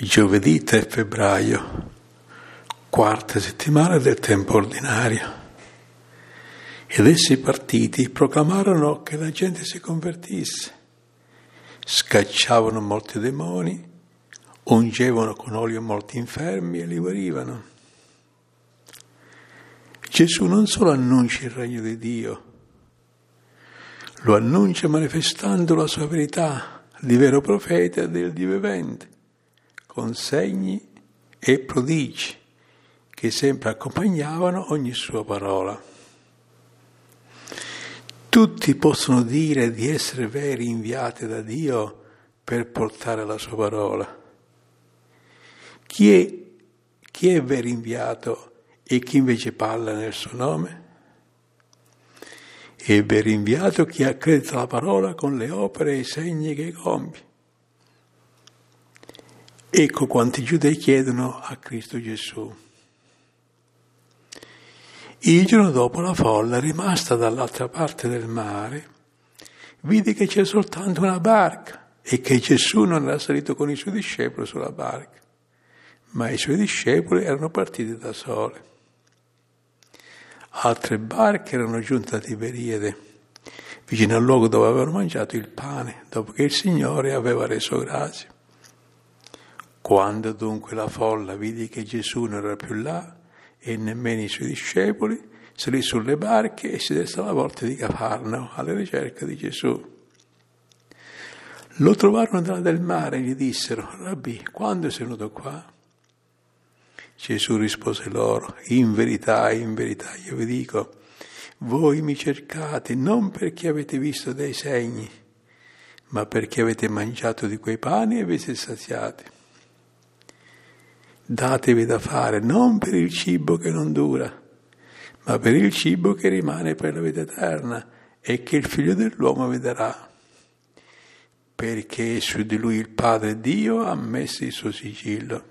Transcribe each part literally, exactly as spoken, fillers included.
Giovedì tre febbraio, quarta settimana del tempo ordinario. Ed essi partiti proclamarono che la gente si convertisse, scacciavano molti demoni, ungevano con olio molti infermi e li guarivano. Gesù non solo annuncia il regno di Dio, lo annuncia manifestando la sua verità di vero profeta e del Dio vivente, con segni e prodigi che sempre accompagnavano ogni sua parola. Tutti possono dire di essere veri inviati da Dio per portare la sua parola. Chi è, chi è vero inviato e chi invece parla nel suo nome? È vero inviato chi accredita la parola con le opere e i segni che compie. Ecco quanti giudei chiedono a Cristo Gesù. Il giorno dopo la folla, rimasta dall'altra parte del mare, vide che c'è soltanto una barca e che Gesù non era salito con i suoi discepoli sulla barca, ma i suoi discepoli erano partiti da soli. Altre barche erano giunte a Tiberiade, vicino al luogo dove avevano mangiato il pane, dopo che il Signore aveva reso grazia. Quando dunque la folla vide che Gesù non era più là e nemmeno i suoi discepoli, salì sulle barche e si diresse alla volta di Cafarnao alla ricerca di Gesù. Lo trovarono nella del mare e gli dissero: Rabbì, quando sei venuto qua? Gesù rispose loro: in verità, in verità, io vi dico, voi mi cercate non perché avete visto dei segni, ma perché avete mangiato di quei pani e vi siete saziati. Datevi da fare non per il cibo che non dura, ma per il cibo che rimane per la vita eterna e che il Figlio dell'uomo vi darà, perché su di lui il Padre Dio ha messo il suo sigillo.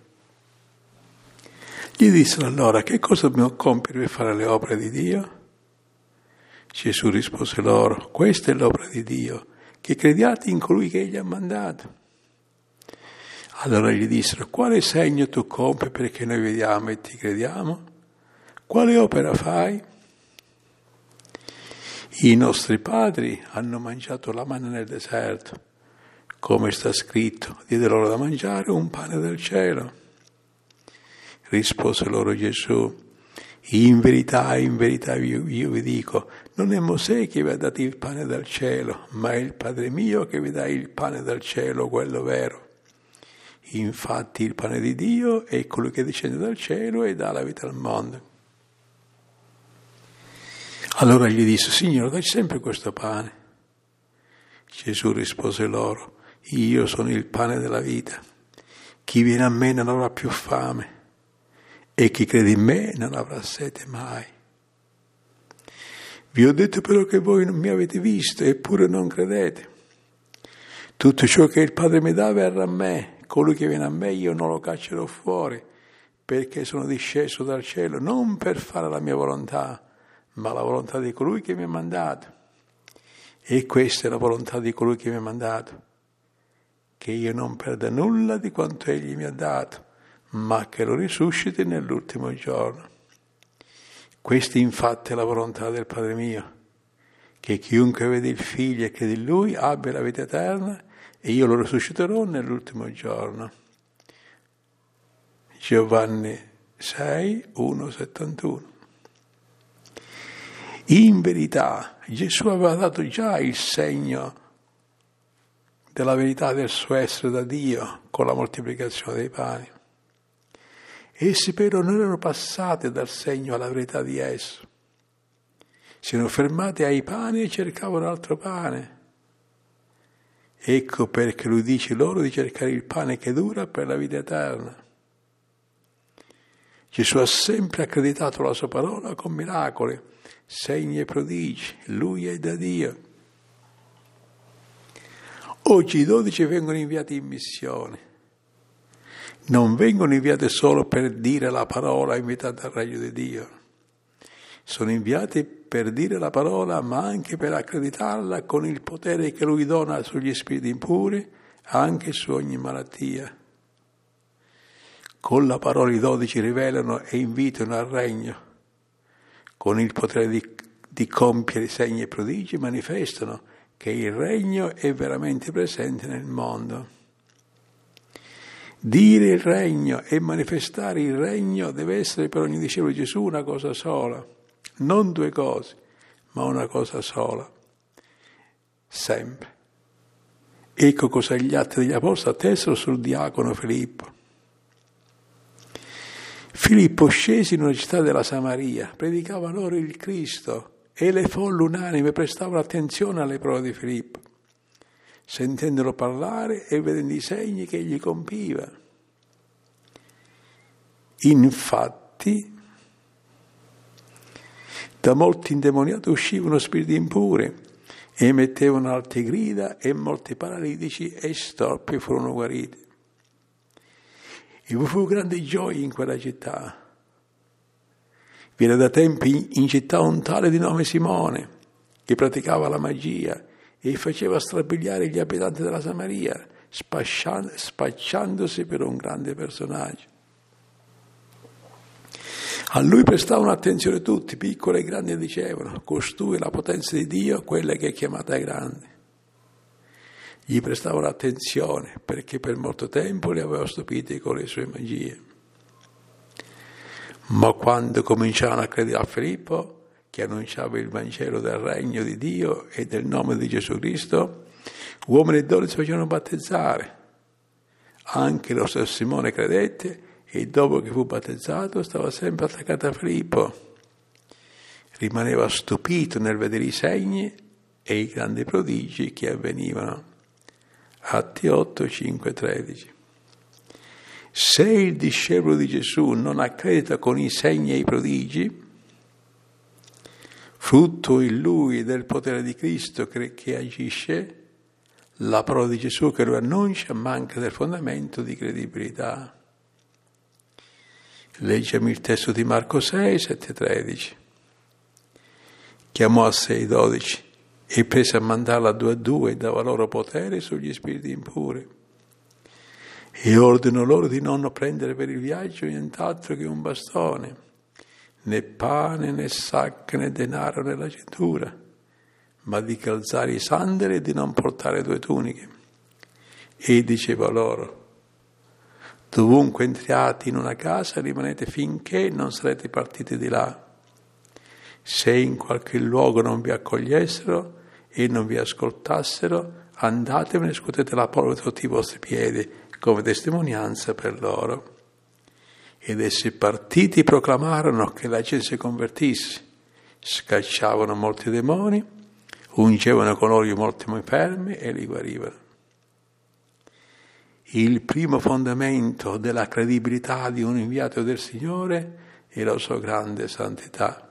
Gli dissero allora: che cosa dobbiamo compiere per fare le opere di Dio? Gesù rispose loro: questa è l'opera di Dio, che crediate in colui che egli ha mandato. Allora gli dissero: quale segno tu compi perché noi vediamo e ti crediamo? Quale opera fai? I nostri padri hanno mangiato la manna nel deserto, come sta scritto, diede loro da mangiare un pane del cielo. Rispose loro Gesù: in verità, in verità io, io vi dico, non è Mosè che vi ha dato il pane dal cielo, ma è il Padre mio che vi dà il pane dal cielo, quello vero. Infatti il pane di Dio è colui che discende dal cielo e dà la vita al mondo. Allora gli disse: Signore, dai sempre questo pane. Gesù rispose loro: io sono il pane della vita. Chi viene a me non avrà più fame e chi crede in me non avrà sete mai. Vi ho detto però che voi non mi avete visto eppure non credete. Tutto ciò che il Padre mi dà verrà a me. Colui che viene a me io non lo caccerò fuori, perché sono disceso dal cielo non per fare la mia volontà, ma la volontà di colui che mi ha mandato. E questa è la volontà di colui che mi ha mandato, che io non perda nulla di quanto egli mi ha dato, ma che lo risusciti nell'ultimo giorno. Questa infatti è la volontà del Padre mio, che chiunque vede il Figlio e crede in Lui abbia la vita eterna, e io lo risusciterò nell'ultimo giorno. Giovanni sei, uno, settantuno. In verità Gesù aveva dato già il segno della verità del suo essere da Dio con la moltiplicazione dei pani. Essi però non erano passati dal segno alla verità di esso. Si erano fermati ai pani e cercavano altro pane. Ecco perché lui dice loro di cercare il pane che dura per la vita eterna. Gesù ha sempre accreditato la sua parola con miracoli, segni e prodigi. Lui è da Dio. Oggi i dodici vengono inviati in missione. Non vengono inviati solo per dire la parola invitata al regno di Dio. Sono inviati per dire la parola, ma anche per accreditarla con il potere che Lui dona sugli spiriti impuri, anche su ogni malattia. Con la parola i dodici rivelano e invitano al regno. Con il potere di, di compiere segni e prodigi manifestano che il regno è veramente presente nel mondo. Dire il regno e manifestare il regno deve essere per ogni discepolo di Gesù una cosa sola, non due cose, ma una cosa sola, sempre. Ecco cosa gli Atti degli Apostoli attestano sul diacono Filippo. Filippo scese in una città della Samaria, predicava loro il Cristo e le folle unanime prestavano attenzione alle prove di Filippo, sentendolo parlare e vedendo i segni che egli compiva. Infatti, da molti indemoniati uscivano spiriti impuri, emettevano alte grida e molti paralitici e storpi furono guariti. E vi fu grande gioia in quella città. Vi era da tempi in città un tale di nome Simone, che praticava la magia e faceva strabiliare gli abitanti della Samaria, spacciandosi per un grande personaggio. A lui prestavano attenzione tutti, piccoli e grandi, e dicevano: costui è la potenza di Dio, quella che è chiamata grande. Gli prestavano attenzione perché per molto tempo li aveva stupiti con le sue magie. Ma quando cominciarono a credere a Filippo, che annunciava il Vangelo del regno di Dio e del nome di Gesù Cristo, uomini e donne si facevano battezzare. Anche lo stesso Simone credette e dopo che fu battezzato stava sempre attaccato a Filippo. Rimaneva stupito nel vedere i segni e i grandi prodigi che avvenivano. Atti otto, cinque, tredici. Se il discepolo di Gesù non accredita con i segni e i prodigi, frutto in lui del potere di Cristo che, che agisce, la parola di Gesù che lo annuncia manca del fondamento di credibilità. Leggiamo il testo di Marco sei, sette, tredici. Chiamò a sé i dodici e prese a mandarla due a due e dava loro potere sugli spiriti impuri. E ordinò loro di non prendere per il viaggio nient'altro che un bastone, né pane, né sacche, né denaro nella cintura, ma di calzare i sandali e di non portare due tuniche. E diceva loro: dovunque entriate in una casa rimanete finché non sarete partiti di là. Se in qualche luogo non vi accogliessero e non vi ascoltassero, andatevene e scuotete la polvere sotto i vostri piedi come testimonianza per loro. Ed essi partiti proclamarono che la gente si convertisse, scacciavano molti demoni, ungevano con olio molti infermi e li guarivano. Il primo fondamento della credibilità di un inviato del Signore è la sua grande santità.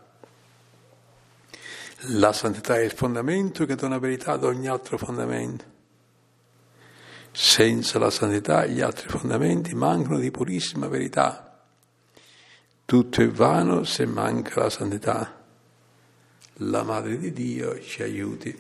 La santità è il fondamento che dà una verità ad ogni altro fondamento. Senza la santità gli altri fondamenti mancano di purissima verità. Tutto è vano se manca la santità. La Madre di Dio ci aiuti.